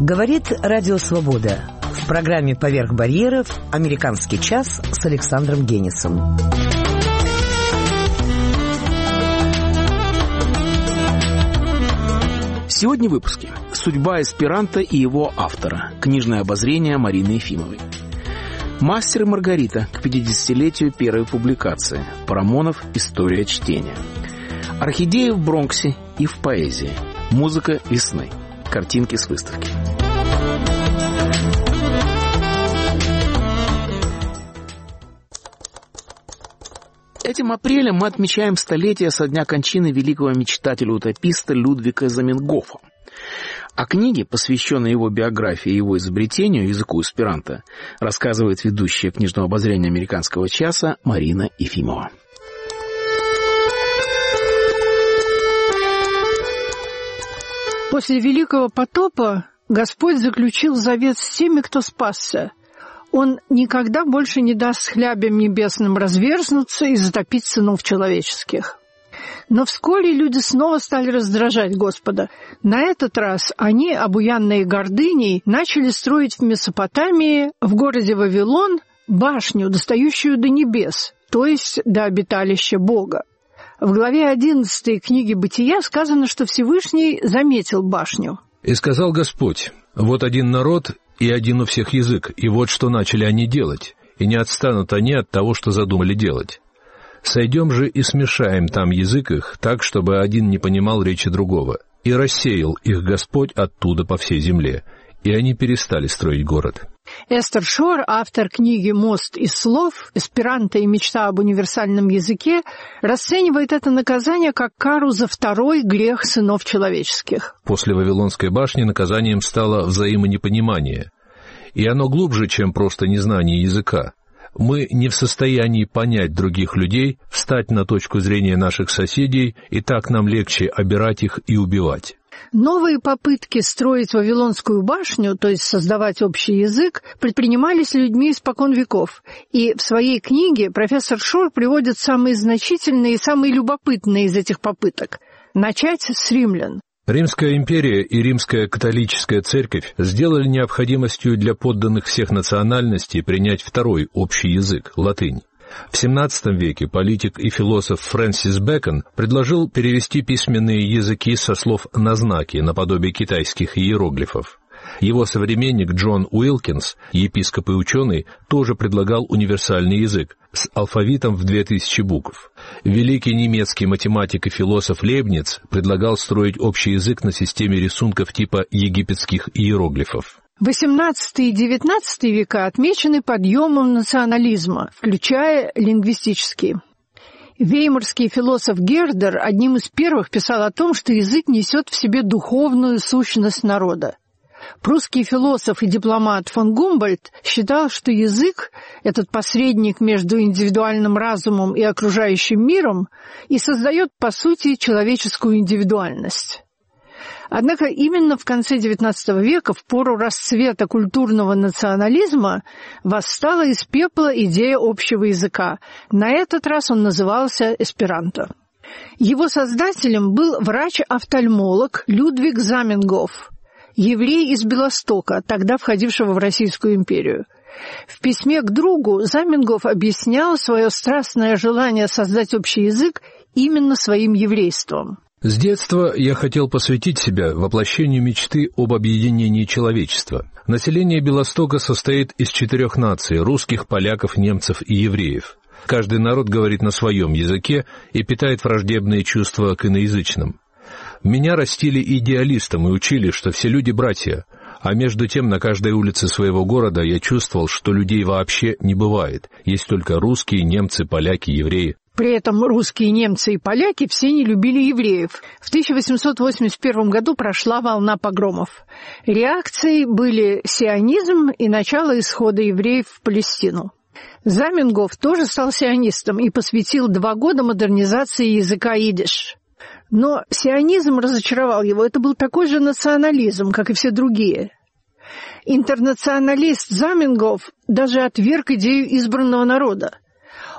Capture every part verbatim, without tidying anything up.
Говорит Радио Свобода. В программе «Поверх барьеров» «Американский час» с Александром Генисом. Сегодня в выпуске «Судьба эсперанто и его автора». Книжное обозрение Марины Ефимовой. «Мастер и Маргарита» к пятидесятилетию первой публикации. Парамонов «История чтения». Орхидеи в Бронксе и в поэзии. Музыка весны. Картинки с выставки. Этим апрелем мы отмечаем столетие со дня кончины великого мечтателя-утописта Людвига Заменгофа. О книге, посвященной его биографии и его изобретению, языку эсперанто, рассказывает ведущая книжного обозрения «Американского часа» Марина Ефимова. После Великого потопа Господь заключил завет с теми, кто спасся. Он никогда больше не даст хлябям небесным разверзнуться и затопить сынов человеческих. Но вскоре люди снова стали раздражать Господа. На этот раз они, обуянные гордыней, начали строить в Месопотамии, в городе Вавилон, башню, достающую до небес, то есть до обиталища Бога. В главе одиннадцатой книги «Бытия» сказано, что Всевышний заметил башню. «И сказал Господь, вот один народ и один у всех язык, и вот что начали они делать, и не отстанут они от того, что задумали делать. Сойдем же и смешаем там язык их, так, чтобы один не понимал речи другого. И рассеял их Господь оттуда по всей земле, и они перестали строить город». Эстер Шор, автор книги «Мост из слов. Эсперанто и мечта об универсальном языке», расценивает это наказание как кару за второй грех сынов человеческих. После Вавилонской башни наказанием стало взаимонепонимание, и оно глубже, чем просто незнание языка. Мы не в состоянии понять других людей, встать на точку зрения наших соседей, и так нам легче обирать их и убивать. Новые попытки строить Вавилонскую башню, то есть создавать общий язык, предпринимались людьми испокон веков. И в своей книге профессор Шор приводит самые значительные и самые любопытные из этих попыток. Начать с римлян. Римская империя и Римская католическая церковь сделали необходимостью для подданных всех национальностей принять второй общий язык – латынь. В семнадцатом веке политик и философ Фрэнсис Бэкон предложил перевести письменные языки со слов на знаки, наподобие китайских иероглифов. Его современник Джон Уилкинс, епископ и ученый, тоже предлагал универсальный язык с алфавитом в две тысячи букв. Великий немецкий математик и философ Лейбниц предлагал строить общий язык на системе рисунков типа египетских иероглифов. восемнадцатый и девятнадцатый века отмечены подъемом национализма, включая лингвистический. Веймарский философ Гердер одним из первых писал о том, что язык несет в себе духовную сущность народа. Прусский философ и дипломат фон Гумбольдт считал, что язык, этот посредник между индивидуальным разумом и окружающим миром, и создает, по сути, человеческую индивидуальность. Однако именно в конце девятнадцатого века, в пору расцвета культурного национализма, восстала из пепла идея общего языка. На этот раз он назывался эсперанто. Его создателем был врач-офтальмолог Людвиг Заменгоф, еврей из Белостока, тогда входившего в Российскую империю. В письме к другу Заменгоф объяснял свое страстное желание создать общий язык именно своим еврейством. «С детства я хотел посвятить себя воплощению мечты об объединении человечества. Население Белостока состоит из четырех наций – русских, поляков, немцев и евреев. Каждый народ говорит на своем языке и питает враждебные чувства к иноязычным. Меня растили идеалистом и учили, что все люди братья, а между тем на каждой улице своего города я чувствовал, что людей вообще не бывает. Есть только русские, немцы, поляки, евреи». При этом русские, немцы и поляки все не любили евреев. В тысяча восемьсот восемьдесят первом году прошла волна погромов. Реакцией были сионизм и начало исхода евреев в Палестину. Заменгоф тоже стал сионистом и посвятил два года модернизации языка идиш. Но сионизм разочаровал его. Это был такой же национализм, как и все другие. Интернационалист Заменгоф даже отверг идею избранного народа.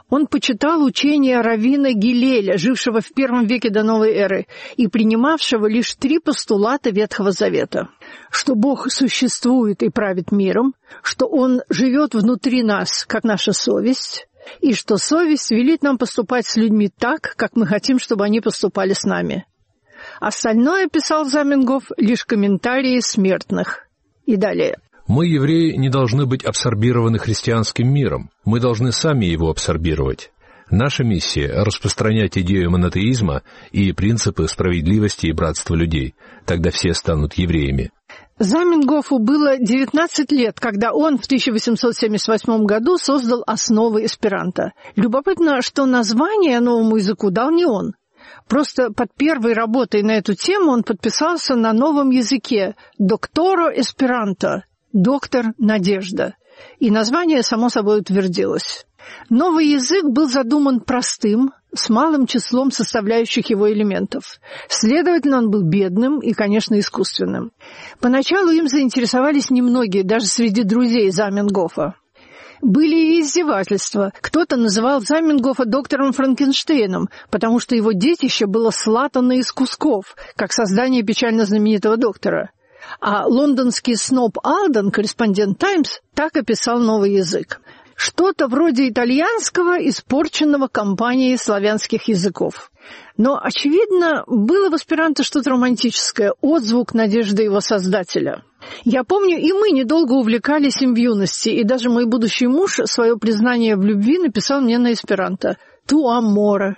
Он почитал учение раввина Гилеля, жившего в первом веке до новой эры и принимавшего лишь три постулата Ветхого Завета: что Бог существует и правит миром, что Он живет внутри нас, как наша совесть, и что совесть велит нам поступать с людьми так, как мы хотим, чтобы они поступали с нами. Остальное, писал Заменгоф, лишь комментарии смертных. И далее. Мы, евреи, не должны быть абсорбированы христианским миром. Мы должны сами его абсорбировать. Наша миссия — распространять идею монотеизма и принципы справедливости и братства людей. Тогда все станут евреями. Заменгофу было девятнадцать лет, когда он в тысяча восемьсот семьдесят восьмом году создал основы эсперанто. Любопытно, что название новому языку дал не он. Просто под первой работой на эту тему он подписался на новом языке «Докторо эсперанто» — «Доктор Надежда». И название, само собой, утвердилось. Новый язык был задуман простым, с малым числом составляющих его элементов. Следовательно, он был бедным и, конечно, искусственным. Поначалу им заинтересовались немногие, даже среди друзей Заменгофа. Были и издевательства. Кто-то называл Заменгофа доктором Франкенштейном, потому что его детище было слатано из кусков, как создание печально знаменитого доктора. А лондонский сноб Алден, корреспондент «Таймс», так описал новый язык: что-то вроде итальянского, испорченного компанией славянских языков. Но, очевидно, было в эсперанто что-то романтическое, отзвук надежды его создателя. Я помню, и мы недолго увлекались им в юности, и даже мой будущий муж свое признание в любви написал мне на эсперанто «Tu amore».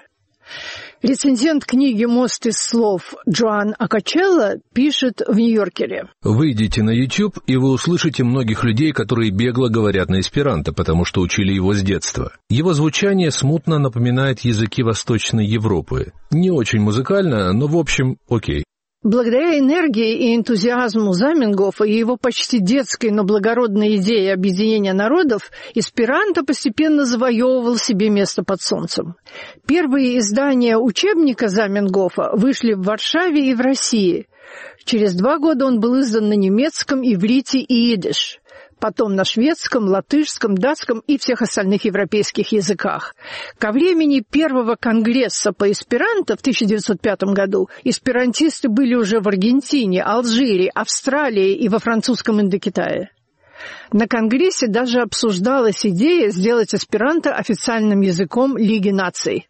Рецензент книги «Мост из слов» Джоан Акачелло пишет в «Нью-Йоркере». Выйдите на YouTube, и вы услышите многих людей, которые бегло говорят на эсперанто, потому что учили его с детства. Его звучание смутно напоминает языки Восточной Европы. Не очень музыкально, но в общем окей. Благодаря энергии и энтузиазму Заменгофа и его почти детской, но благородной идее объединения народов, эсперанто постепенно завоевывал себе место под солнцем. Первые издания учебника Заменгофа вышли в Варшаве и в России. Через два года он был издан на немецком, иврите и идиш. Потом на шведском, латышском, датском и всех остальных европейских языках. Ко времени первого конгресса по эсперанто в тысяча девятьсот пятом году эсперантисты были уже в Аргентине, Алжире, Австралии и во французском Индокитае. На конгрессе даже обсуждалась идея сделать эсперанто официальным языком Лиги наций.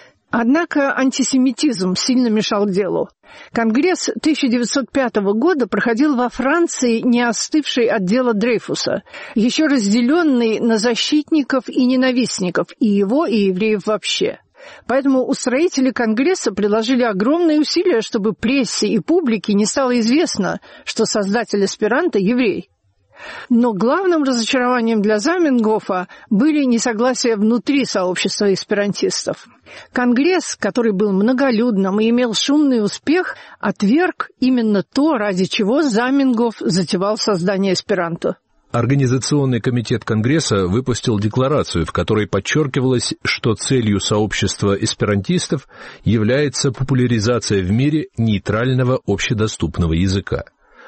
Однако антисемитизм сильно мешал делу. Конгресс тысяча девятьсот пятого года проходил во Франции, не остывший от дела Дрейфуса, еще разделенный на защитников и ненавистников, и его, и евреев вообще. Поэтому устроители Конгресса приложили огромные усилия, чтобы прессе и публике не стало известно, что создатель эсперанто — еврей. Но главным разочарованием для Заменгофа были несогласия внутри сообщества эсперантистов. Конгресс, который был многолюдным и имел шумный успех, отверг именно то, ради чего Заменгоф затевал создание эсперанто. Организационный комитет Конгресса выпустил декларацию, в которой подчеркивалось, что целью сообщества эсперантистов является популяризация в мире нейтрального общедоступного языка.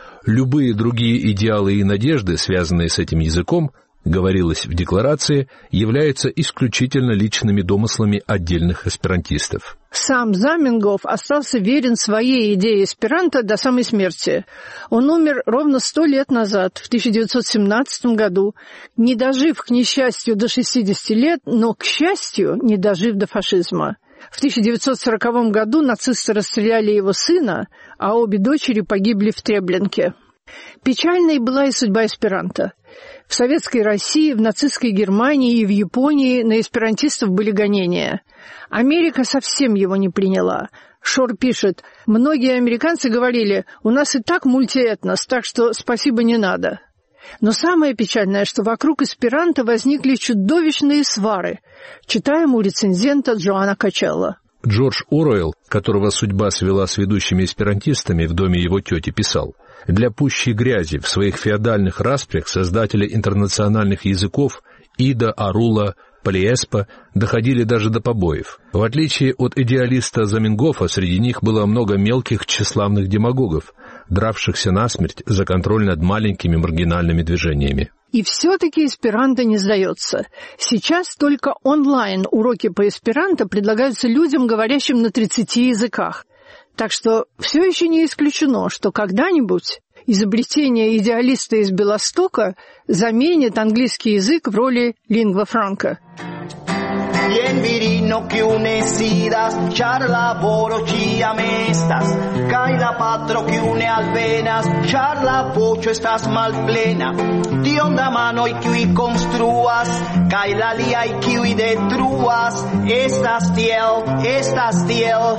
Любые другие идеалы и надежды, связанные с этим языком, говорилось в декларации, являются исключительно личными домыслами отдельных эсперантистов. Сам Заменгоф остался верен своей идее эсперанто до самой смерти. Он умер ровно сто лет назад, в тысяча девятьсот семнадцатом году, не дожив, к несчастью, до шестидесяти лет, но, к счастью, не дожив до фашизма. В тысяча девятьсот сороковом году нацисты расстреляли его сына, а обе дочери погибли в Треблинке. Печальной была и судьба эсперанто. В советской России, в нацистской Германии и в Японии на эсперантистов были гонения. Америка совсем его не приняла. Шор пишет: «Многие американцы говорили, у нас и так мультиэтнос, так что спасибо не надо». Но самое печальное, что вокруг эсперанто возникли чудовищные свары. Читаем у рецензента Джоана Акачелло. Джордж Оруэлл, которого судьба свела с ведущими эсперантистами в доме его тети, писал: «Для пущей грязи в своих феодальных распрях создатели интернациональных языков Ида, Арула, Полиэспа доходили даже до побоев. В отличие от идеалиста Заменгофа, среди них было много мелких тщеславных демагогов, дравшихся насмерть за контроль над маленькими маргинальными движениями». И все-таки эсперанто не сдается. Сейчас только онлайн-уроки по эсперанто предлагаются людям, говорящим на тридцати языках. Так что все еще не исключено, что когда-нибудь изобретение идеалиста из Белостока заменит английский язык в роли лингва франка. Bien virino che une sidas, char laboro ci amestas, cai la patro che une alvenas, char la voce estas mal plena, dionda mano i qui construas, cai la lia i qui detruas, estas tiel, estas tiel.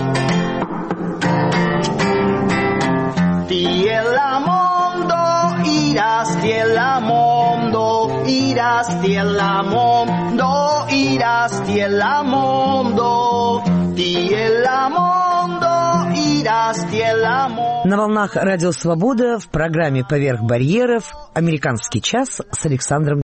Tiel la mondo, iras tiel la mondo, iras tiel la mondo, iras tiel la mondo, tiel la mondo, iras tiel la mondo. На волнах Радио Свобода в программе «Поверх барьеров» «Американский час» с Александром